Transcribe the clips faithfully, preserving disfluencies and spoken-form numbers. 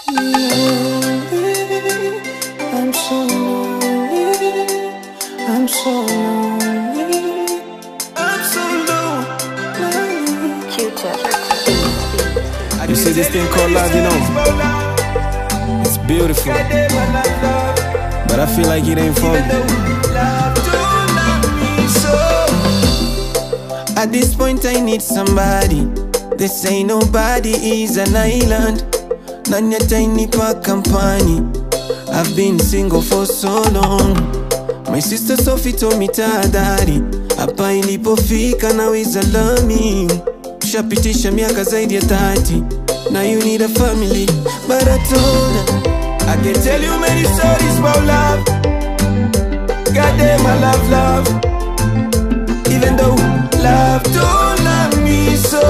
I'm so lonely, I'm so lonely, I'm so lonely. You see this thing called love, you know? It's beautiful, but I feel like it ain't for me. At this point I need somebody. They say nobody is an island. Nani atanipa kampani. I've been single for so long. My sister Sophie told me tahadhari, hapa ilipofika naweza lami. Ushapitisha miaka zaidi ya thirty. Now you need a family. But I told her I can tell you many stories about love. Goddamn I love love. Even though love don't love me so.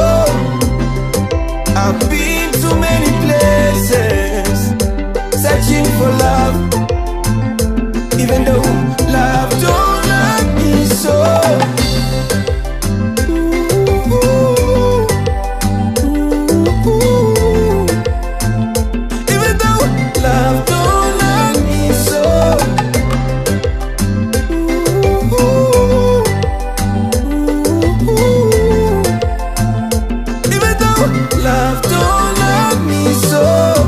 I've been to many places searching for love. Even though love don't love me so. Ooh, ooh, ooh. Even though love don't love me so. Ooh, ooh. Even though love don't love me so.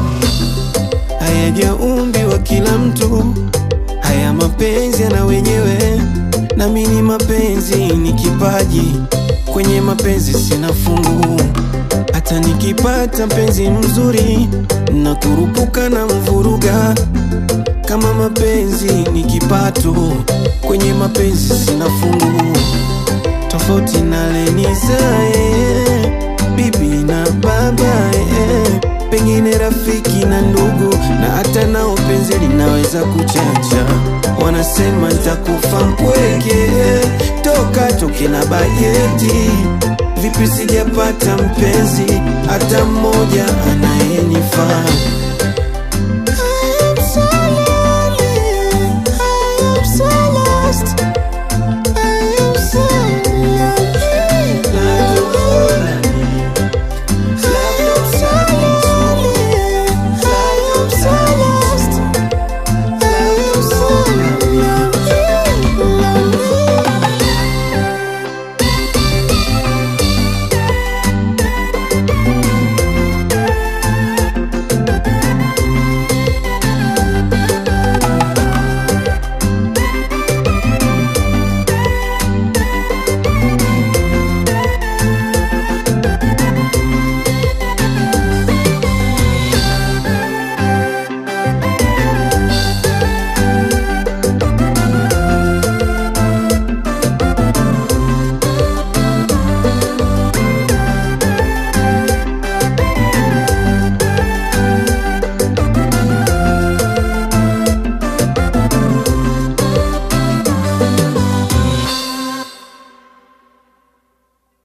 Hayajaumbiwa kila mtu, haya mapenzi yana wenyewe. Na mimi mapenzi ni kipaji, kwenye mapenzi sina fungu. Hata nikipata mpenzi mzuri na kurupuka na mvuruga. Kama mapenzi ni kipato, kwenye mapenzi sina fungu. Tofauti na lenizae, bibi na baba eh. Pengine rafiki na ndugu, na hata nao penzi linaweza kuchacha. Wanasema nitakufa mpweke, toka toke na bajeti. Vipi sijapata mpenzi hata mmoja anayenifaa.